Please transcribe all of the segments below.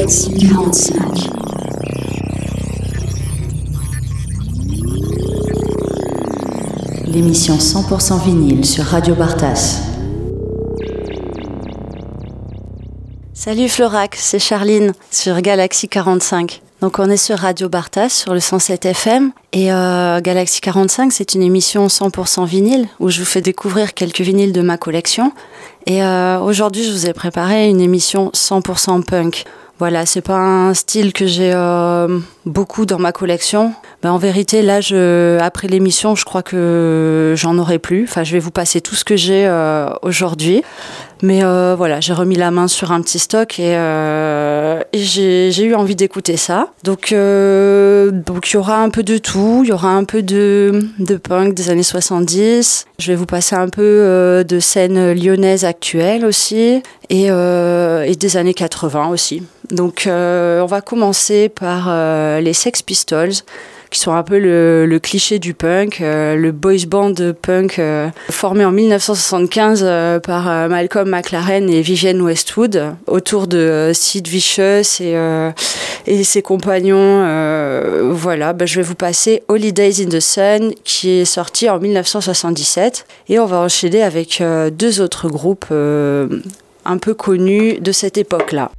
Galaxie 45. L'émission 100% vinyle sur Radio Bartas. Salut Florac, c'est Charline sur Galaxie 45. Donc on est sur Radio Bartas sur le 107 FM et Galaxie 45 c'est une émission 100% vinyle où je vous fais découvrir quelques vinyles de ma collection et aujourd'hui je vous ai préparé une émission 100% punk. Voilà, c'est pas un style que j'ai beaucoup dans ma collection. Ben, en vérité, là, après l'émission, je crois que j'en aurai plus. Enfin, je vais vous passer tout ce que j'ai aujourd'hui. Mais voilà, j'ai remis la main sur un petit stock et j'ai eu envie d'écouter ça. Donc il y aura un peu de tout. Il y aura un peu de punk des années 70. Je vais vous passer un peu de scène lyonnaise actuelle aussi et des années 80 aussi. Donc on va commencer par les Sex Pistols, qui sont un peu le cliché du punk, le boys band punk formé en 1975 par Malcolm McLaren et Vivienne Westwood autour de Sid Vicious et ses compagnons. Voilà, je vais vous passer Holidays in the Sun qui est sorti en 1977 et on va enchaîner avec deux autres groupes un peu connus de cette époque-là.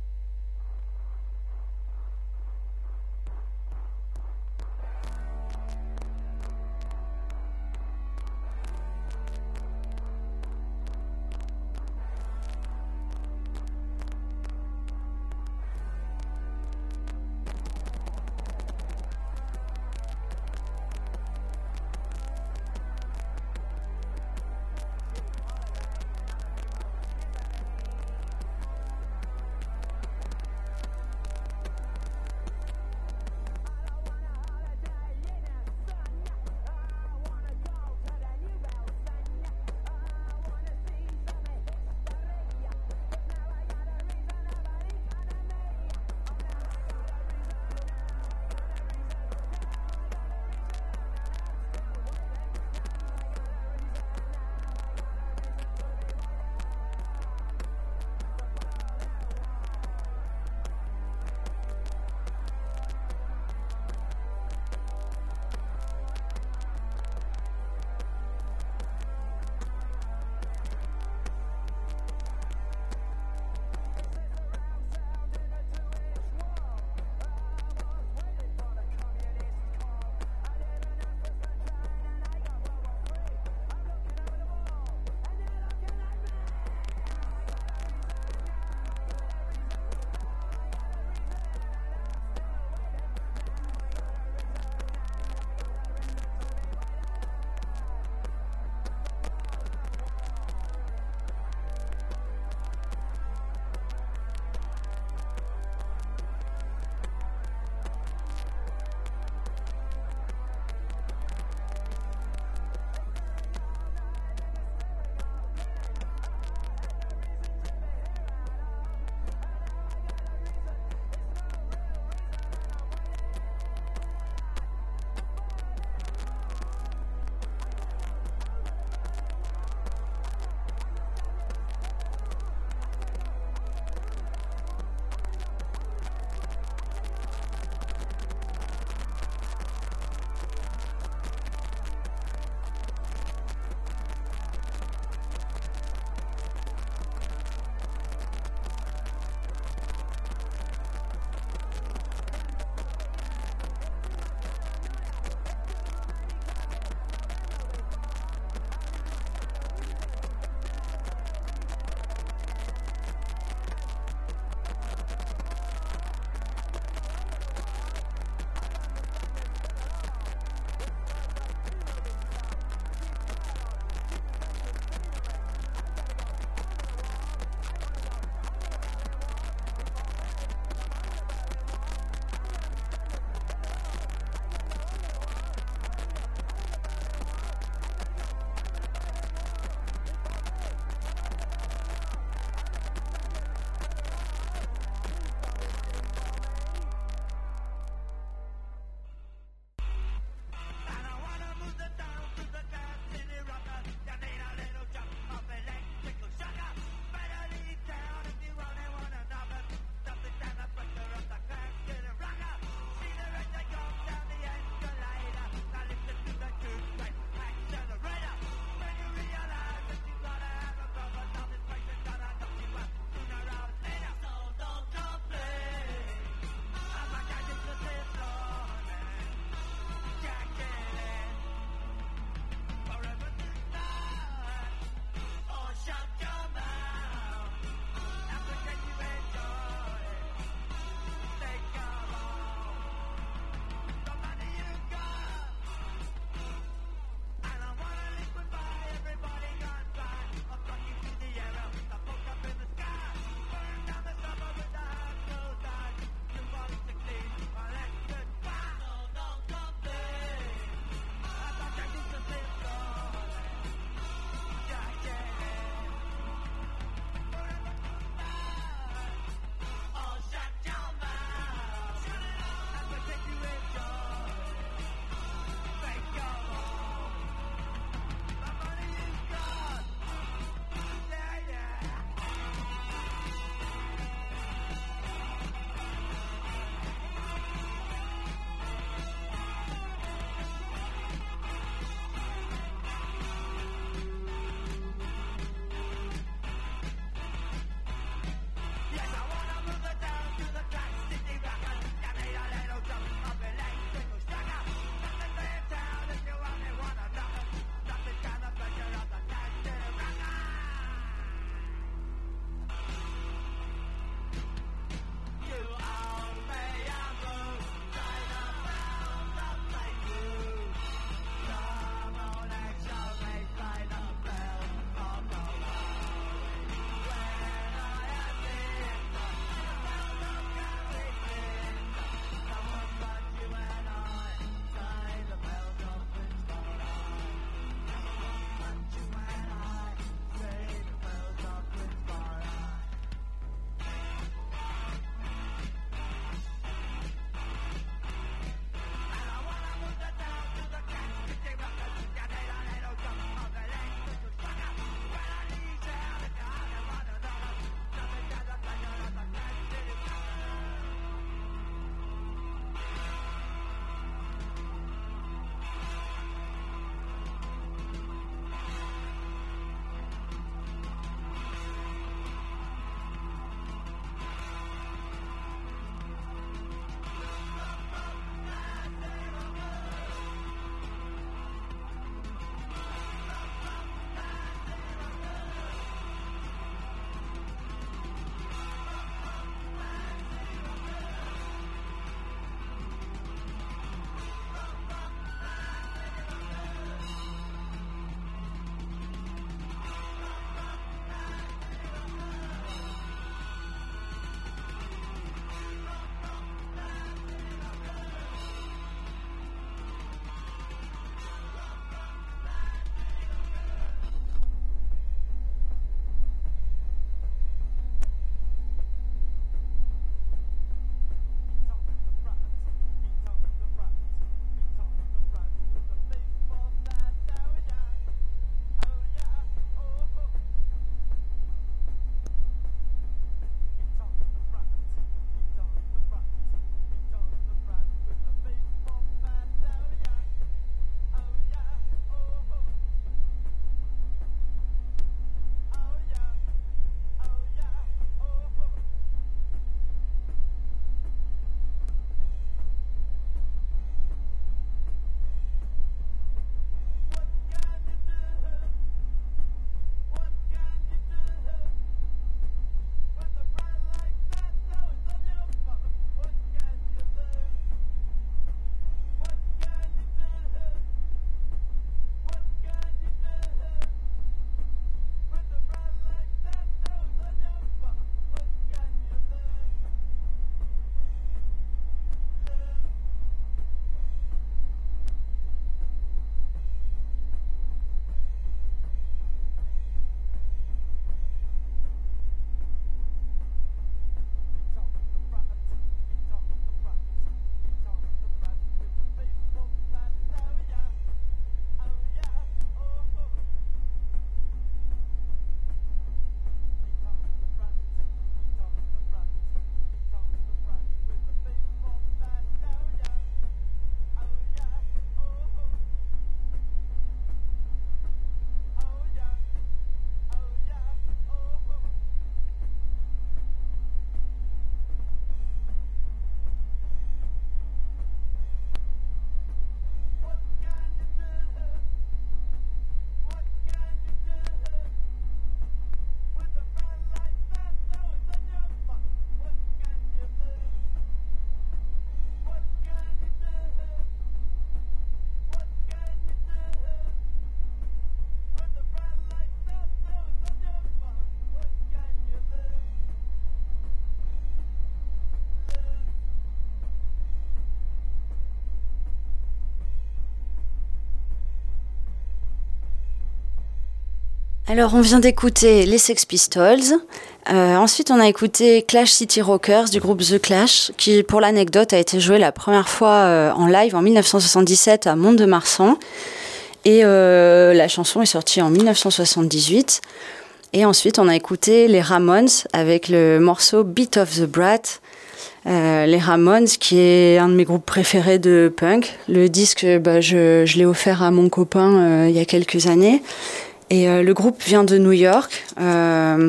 Alors, on vient d'écouter les Sex Pistols. Ensuite, on a écouté Clash City Rockers du groupe The Clash, qui, pour l'anecdote, a été joué la première fois en live en 1977 à Mont-de-Marsan. Et la chanson est sortie en 1978. Et ensuite, on a écouté les Ramones avec le morceau Beat of the Brat. Les Ramones, qui est un de mes groupes préférés de punk. Le disque, je l'ai offert à mon copain il y a quelques années. Et le groupe vient de New York. La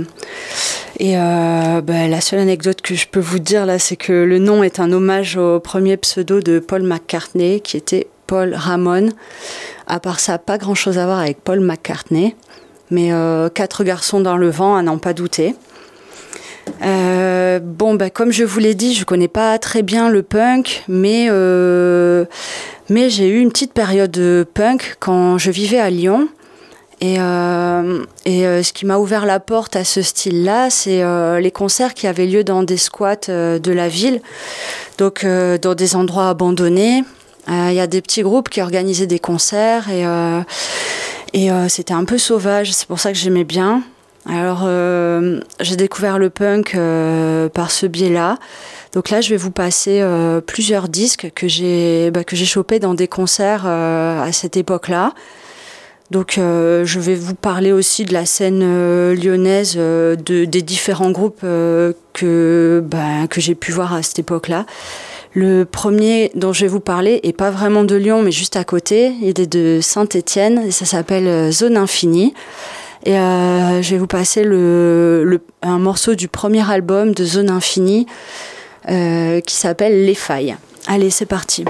seule anecdote que je peux vous dire là, c'est que le nom est un hommage au premier pseudo de Paul McCartney, qui était Paul Ramon. À part ça, pas grand-chose à voir avec Paul McCartney. Mais 4 garçons dans le vent, à n'en pas douter. Comme je vous l'ai dit, je connais pas très bien le punk, mais j'ai eu une petite période de punk quand je vivais à Lyon. Et ce qui m'a ouvert la porte à ce style-là, c'est les concerts qui avaient lieu dans des squats de la ville, donc dans des endroits abandonnés. Il y a des petits groupes qui organisaient des concerts et c'était un peu sauvage, c'est pour ça que j'aimais bien. Alors j'ai découvert le punk par ce biais-là. Donc là, je vais vous passer plusieurs disques que j'ai chopés dans des concerts à cette époque-là. Donc je vais vous parler aussi de la scène lyonnaise, des différents groupes que j'ai pu voir à cette époque-là. Le premier dont je vais vous parler est pas vraiment de Lyon, mais juste à côté. Il est de Saint-Étienne et ça s'appelle Zone Infinie. Et je vais vous passer un morceau du premier album de Zone Infinie qui s'appelle Les Failles. Allez, c'est parti.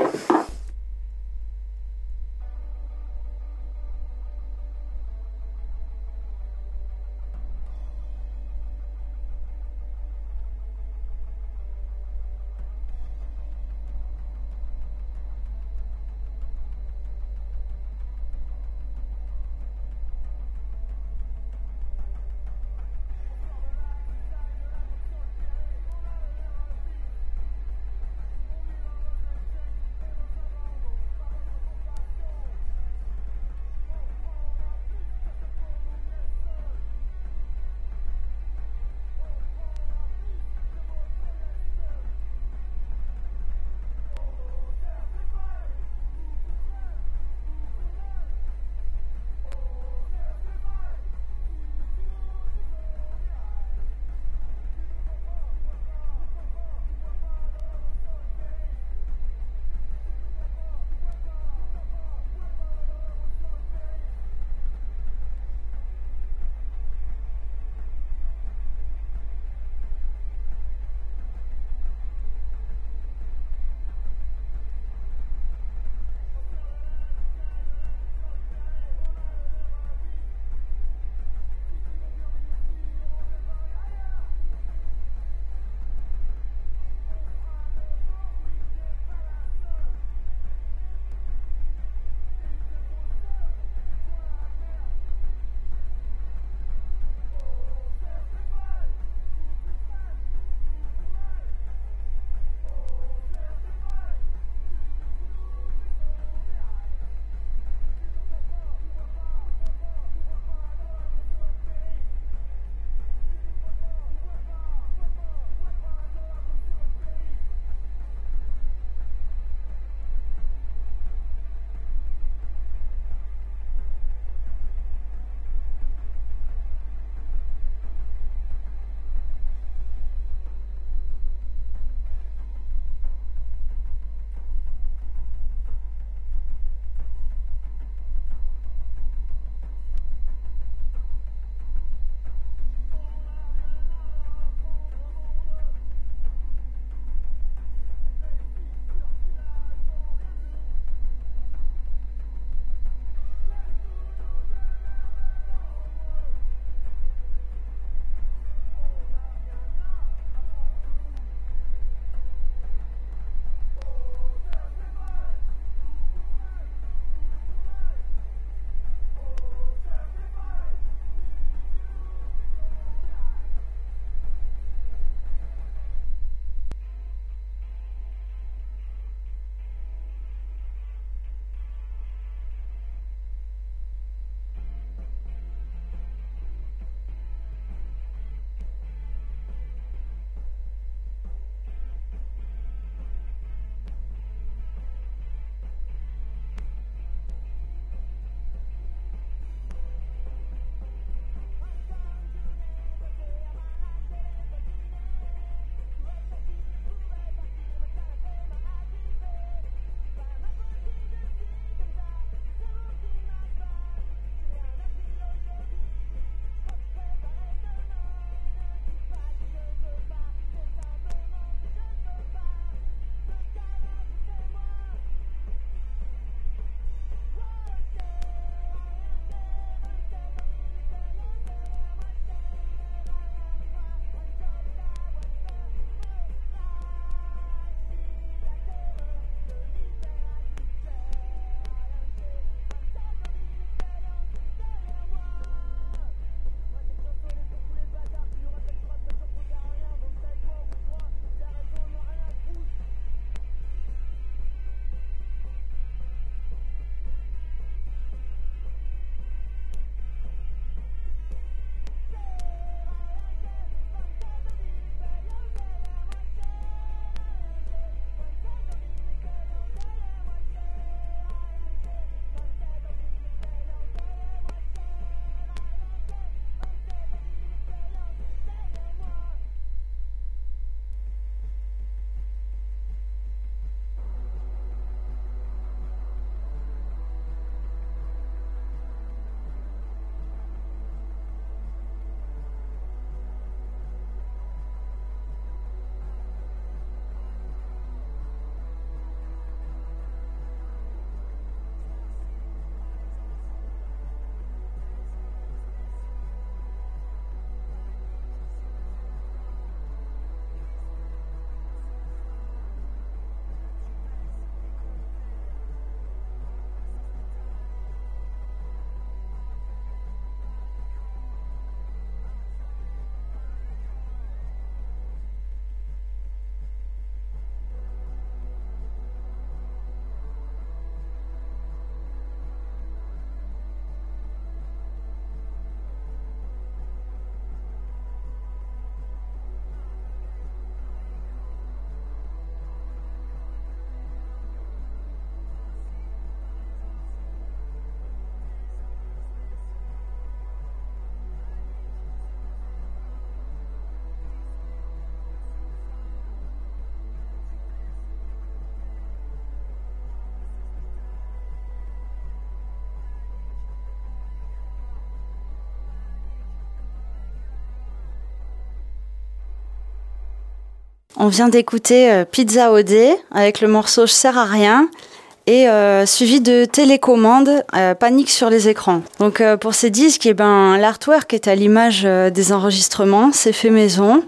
On vient d'écouter Pizza OD avec le morceau Je sers à rien et suivi de Télécommande, Panique sur les écrans. Donc pour ces disques, l'artwork est à l'image des enregistrements, c'est fait maison.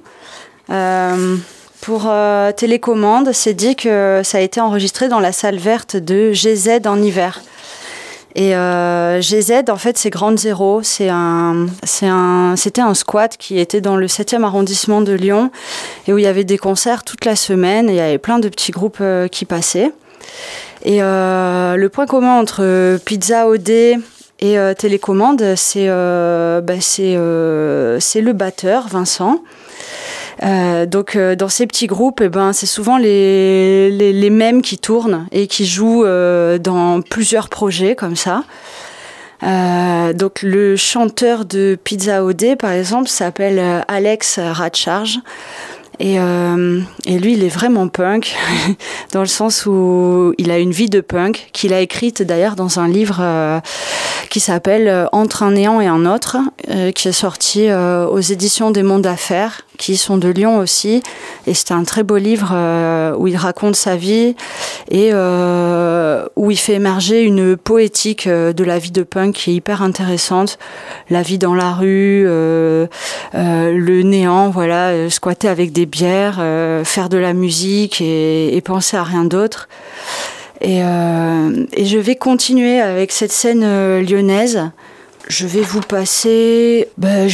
Pour Télécommande, c'est dit que ça a été enregistré dans la salle verte de GZ en hiver. Et GZ, en fait, c'est Grande Zéro. C'était un squat qui était dans le 7e arrondissement de Lyon et où il y avait des concerts toute la semaine et il y avait plein de petits groupes qui passaient. Et le point commun entre Pizza OD et Télécommande, c'est le batteur, Vincent. Donc dans ces petits groupes, c'est souvent les mêmes qui tournent et qui jouent dans plusieurs projets comme ça. Donc le chanteur de Pizza OD, par exemple, s'appelle Alex Ratcharge. Et lui, il est vraiment punk, dans le sens où il a une vie de punk, qu'il a écrite d'ailleurs dans un livre qui s'appelle Entre un néant et un autre, qui est sorti aux éditions des Mondes d'Affaires, qui sont de Lyon aussi. Et c'est un très beau livre où il raconte sa vie et où il fait émerger une poétique de la vie de punk qui est hyper intéressante. La vie dans la rue, le néant, voilà, squatter avec des bières, faire de la musique et penser à rien d'autre. Et je vais continuer avec cette scène lyonnaise. Je vais vous passer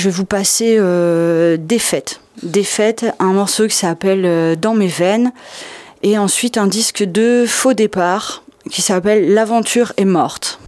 Des fêtes, un morceau qui s'appelle Dans mes veines, et ensuite un disque de Faux départ qui s'appelle L'aventure est morte.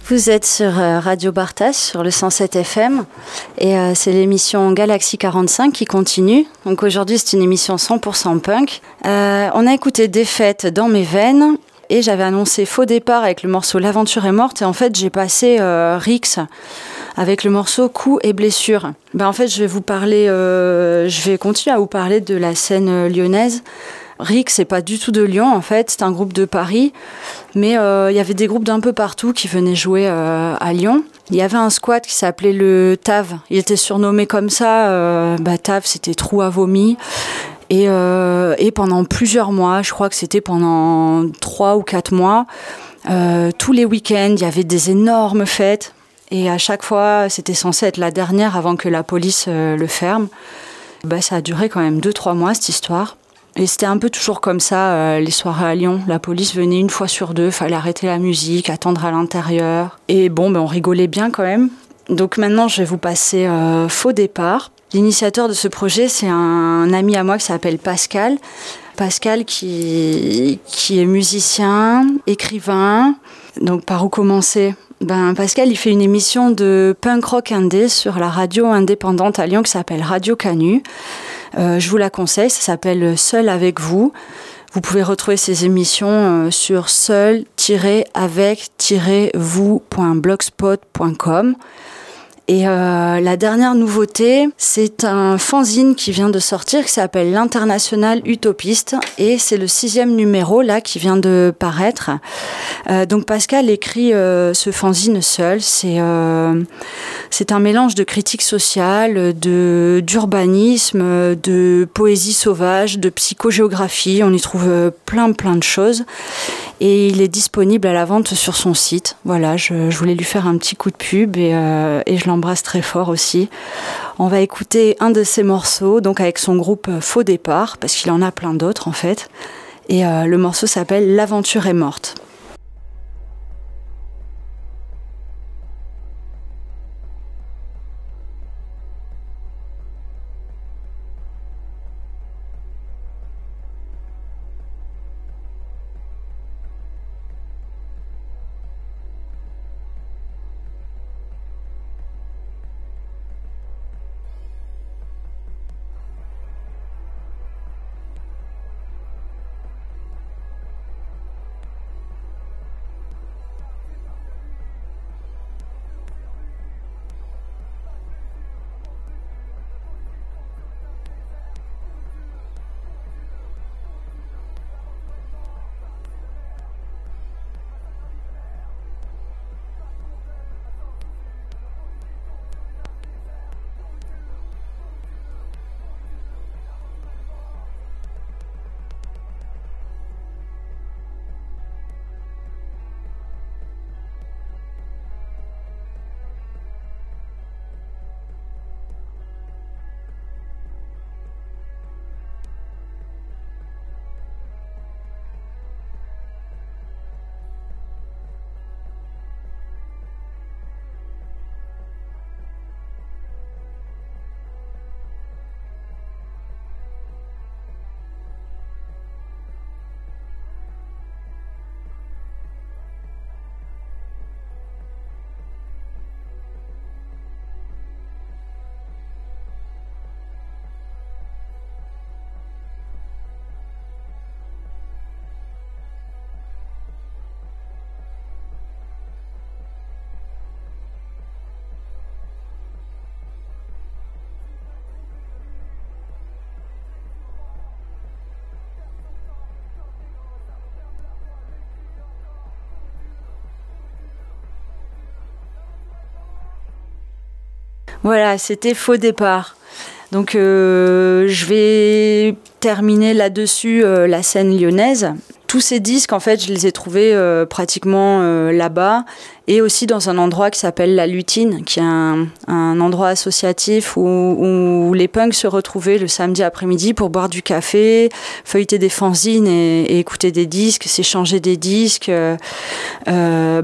Vous êtes sur Radio Bartas, sur le 107 FM, et c'est l'émission Galaxie 45 qui continue. Donc aujourd'hui, c'est une émission 100% punk. On a écouté Défaite dans mes veines, et j'avais annoncé Faux départ avec le morceau L'aventure est morte, et en fait, j'ai passé Rix avec le morceau Coups et blessures. En fait, je vais continuer à vous parler de la scène lyonnaise. Rix, c'est pas du tout de Lyon, en fait, c'est un groupe de Paris, mais il y avait des groupes d'un peu partout qui venaient jouer à Lyon. Il y avait un squat qui s'appelait le TAV, il était surnommé comme ça, TAV c'était trou à vomi, et pendant plusieurs mois, je crois que c'était pendant 3 ou 4 mois, tous les week-ends, il y avait des énormes fêtes, et à chaque fois, c'était censé être la dernière avant que la police le ferme. Ça a duré quand même 2-3 mois, cette histoire. Et c'était un peu toujours comme ça, les soirées à Lyon. La police venait 1 fois sur 2, fallait arrêter la musique, attendre à l'intérieur. Et on rigolait bien quand même. Donc maintenant, je vais vous passer Faux départ. L'initiateur de ce projet, c'est un ami à moi qui s'appelle Pascal. Pascal qui est musicien, écrivain. Donc par où commencer ? Pascal, il fait une émission de punk rock indé sur la radio indépendante à Lyon qui s'appelle Radio Canu. Je vous la conseille, ça s'appelle Seul avec vous. Vous pouvez retrouver ces émissions sur seul-avec-vous.blogspot.com. Et la dernière nouveauté, c'est un fanzine qui vient de sortir qui s'appelle l'International Utopiste et c'est le 6e numéro là qui vient de paraître. Donc Pascal écrit ce fanzine seul. C'est un mélange de critique sociale, d'urbanisme, de poésie sauvage, de psychogéographie. On y trouve plein de choses. Et il est disponible à la vente sur son site. Voilà, je voulais lui faire un petit coup de pub et je l'embrasse très fort aussi. On va écouter un de ses morceaux, donc avec son groupe Faux départ, parce qu'il en a plein d'autres en fait. Et le morceau s'appelle L'aventure est morte. Voilà, c'était Faux départ. Donc je vais terminer là-dessus la scène lyonnaise. Tous ces disques, en fait, je les ai trouvés pratiquement là-bas et aussi dans un endroit qui s'appelle La Lutine, qui est un endroit associatif où les punks se retrouvaient le samedi après-midi pour boire du café, feuilleter des fanzines et écouter des disques, s'échanger des disques.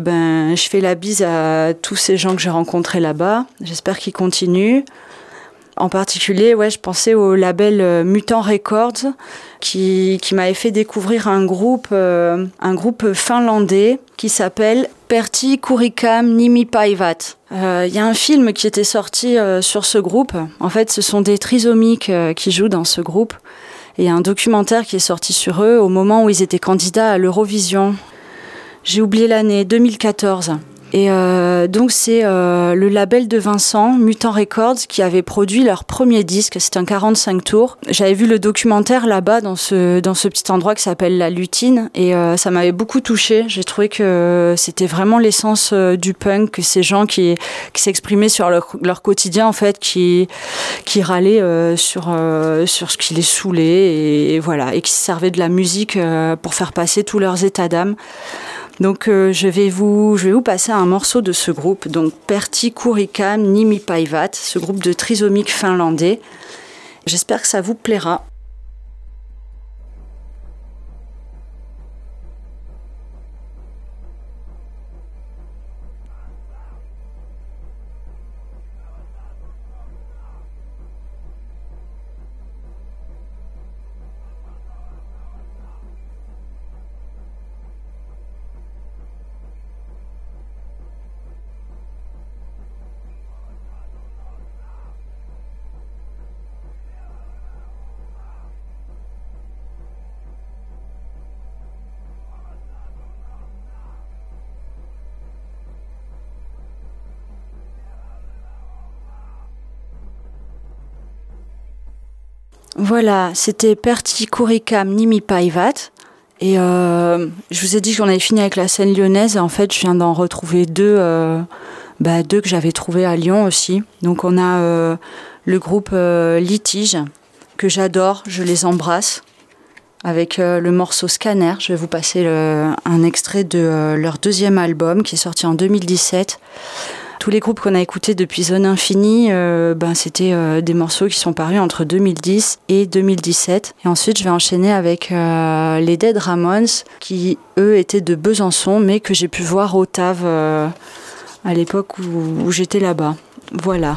Je fais la bise à tous ces gens que j'ai rencontrés là-bas. J'espère qu'ils continuent. En particulier, je pensais au label Mutant Records qui m'avait fait découvrir un groupe finlandais qui s'appelle Pertti Kurikam Nimipaivat. Il y a un film qui était sorti sur ce groupe. En fait, ce sont des trisomiques qui jouent dans ce groupe. Et il y a un documentaire qui est sorti sur eux au moment où ils étaient candidats à l'Eurovision. J'ai oublié l'année, 2014. Et donc c'est le label de Vincent, Mutant Records, qui avait produit leur premier disque. C'était un 45 tours. J'avais vu le documentaire là-bas dans ce petit endroit qui s'appelle La Lutine et ça m'avait beaucoup touchée. J'ai trouvé que c'était vraiment l'essence du punk, que ces gens qui s'exprimaient sur leur quotidien en fait, qui râlaient sur ce qui les saoulait et voilà, et qui se servaient de la musique pour faire passer tous leurs états d'âme. Donc je vais vous passer un morceau de ce groupe, donc Pertti Kurikam Nimipaivat, ce groupe de trisomiques finlandais. J'espère que ça vous plaira. Voilà, c'était Pertti Kurikam Nimipaivat. Et je vous ai dit qu'on avait fini avec la scène lyonnaise. Et en fait, je viens d'en retrouver deux que j'avais trouvés à Lyon aussi. Donc on a le groupe Litige, que j'adore, je les embrasse, avec le morceau Scanner. Je vais vous passer un extrait de leur deuxième album qui est sorti en 2017. Tous les groupes qu'on a écoutés depuis Zone Infinie, c'était des morceaux qui sont parus entre 2010 et 2017. Et ensuite, je vais enchaîner avec les Dead Ramones, qui, eux, étaient de Besançon, mais que j'ai pu voir au TAV à l'époque où j'étais là-bas. Voilà.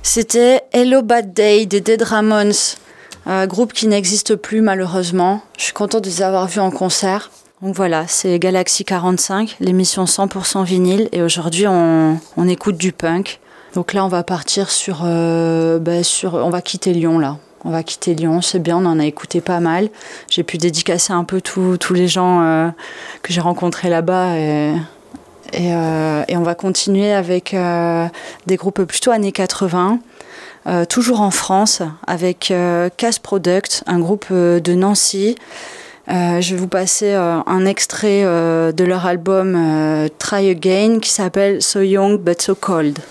C'était Hello Bad Day des Dead Ramones, groupe qui n'existe plus malheureusement. Je suis contente de les avoir vus en concert. Donc voilà, c'est Galaxy 45, l'émission 100% vinyle, et aujourd'hui on écoute du punk. Donc là on va partir on va quitter Lyon là. On va quitter Lyon, c'est bien, on en a écouté pas mal. J'ai pu dédicacer un peu tous les gens que j'ai rencontrés là-bas et on va continuer avec des groupes plutôt années 80. Toujours en France, avec Casse Product, un groupe de Nancy. Je vais vous passer un extrait de leur album Try Again qui s'appelle So Young But So Cold.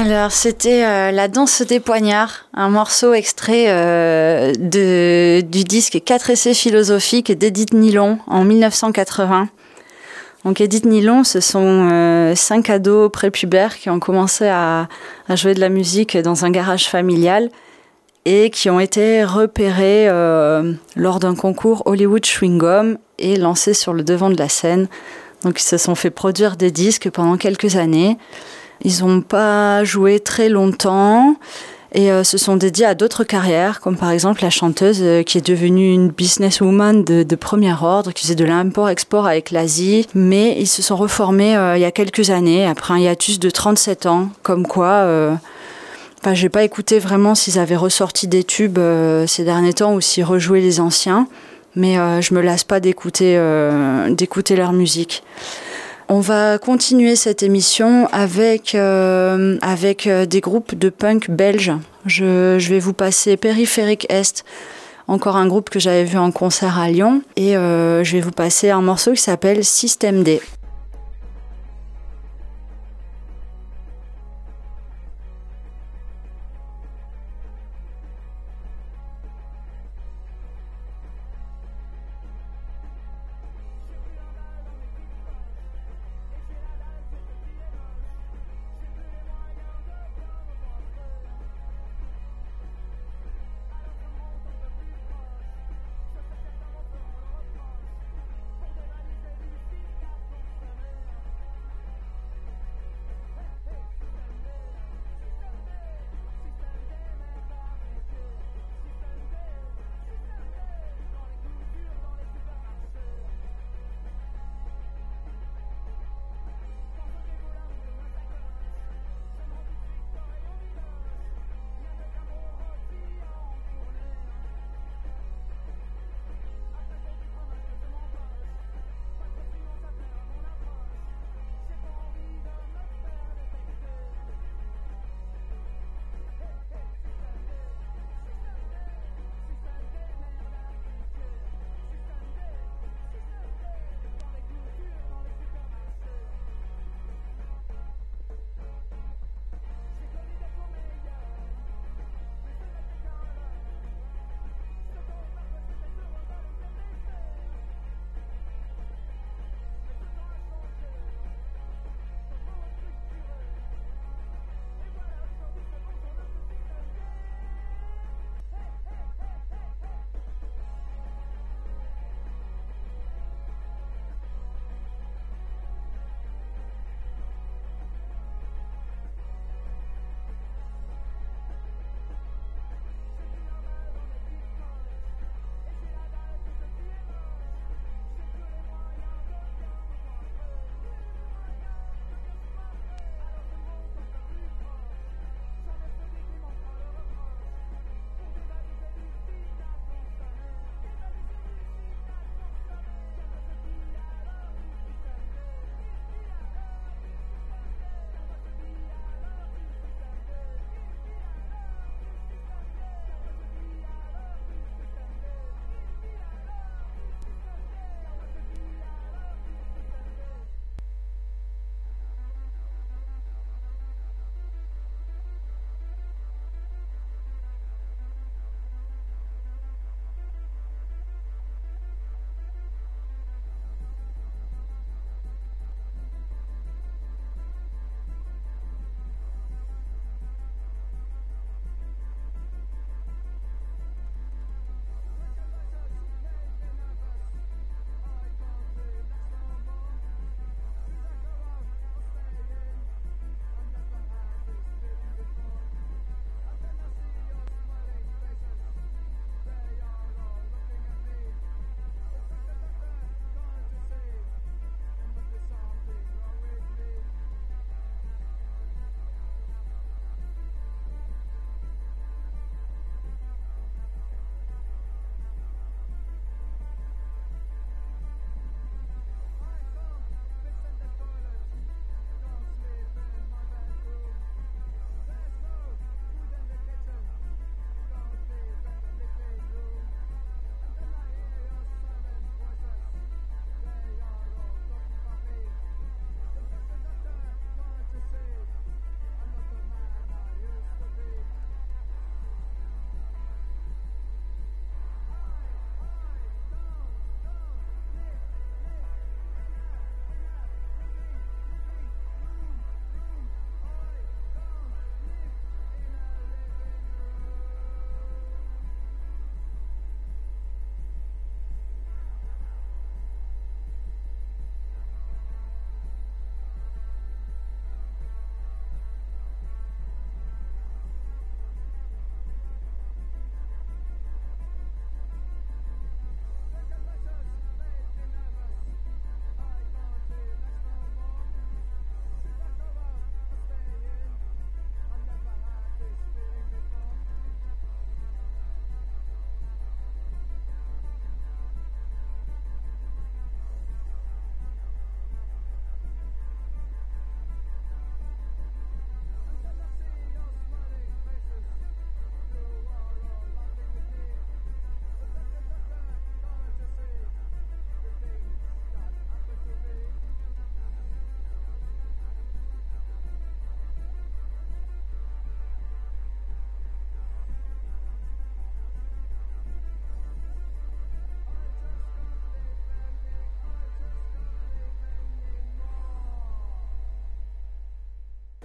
Alors, c'était La danse des poignards, un morceau extrait du disque 4 essais philosophiques d'Edith Nylon en 1980. Donc Edith Nylon, ce sont 5 ados prépubères qui ont commencé à jouer de la musique dans un garage familial et qui ont été repérés lors d'un concours Hollywood Chewing Gum et lancés sur le devant de la scène. Donc ils se sont fait produire des disques pendant quelques années. Ils n'ont pas joué très longtemps et se sont dédiés à d'autres carrières, comme par exemple la chanteuse qui est devenue une businesswoman de premier ordre, qui faisait de l'import-export avec l'Asie. Mais ils se sont reformés il y a quelques années, après un hiatus de 37 ans, comme quoi... j'ai pas écouté vraiment s'ils avaient ressorti des tubes ces derniers temps ou s'ils rejouaient les anciens, mais je me lasse pas d'écouter leur musique. On va continuer cette émission avec des groupes de punk belges. Je vais vous passer Périphérique Est, encore un groupe que j'avais vu en concert à Lyon, et je vais vous passer un morceau qui s'appelle Système D.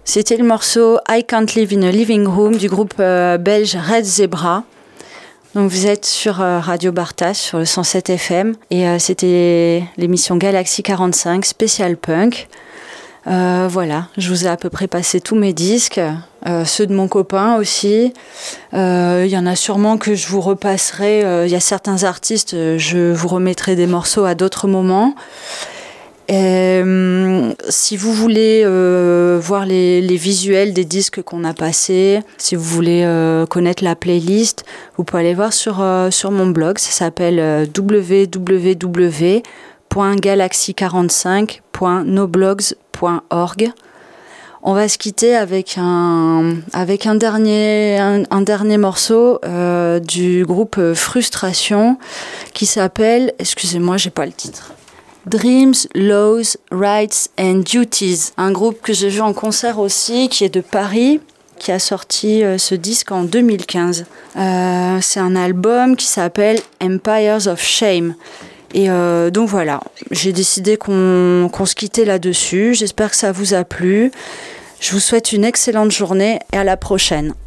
C'était le morceau I Can't Live in a Living Room du groupe belge Red Zebra. Donc vous êtes sur Radio Bartas, sur le 107 FM, et c'était l'émission Galaxy 45 spécial punk. Voilà, je vous ai à peu près passé tous mes disques, ceux de mon copain aussi. Il y en a sûrement que je vous repasserai. Il y a certains artistes, je vous remettrai des morceaux à d'autres moments. Si vous voulez voir les visuels des disques qu'on a passés, si vous voulez connaître la playlist, vous pouvez aller voir sur mon blog. Ça s'appelle www.galaxy45.noblogs.org. On va se quitter avec un dernier morceau du groupe Frustration qui s'appelle, excusez-moi, j'ai pas le titre. Dreams, Laws, Rights and Duties, un groupe que j'ai vu en concert aussi, qui est de Paris, qui a sorti ce disque en 2015. C'est un album qui s'appelle Empires of Shame. Et donc voilà, j'ai décidé qu'on se quittait là-dessus. J'espère que ça vous a plu. Je vous souhaite une excellente journée et à la prochaine.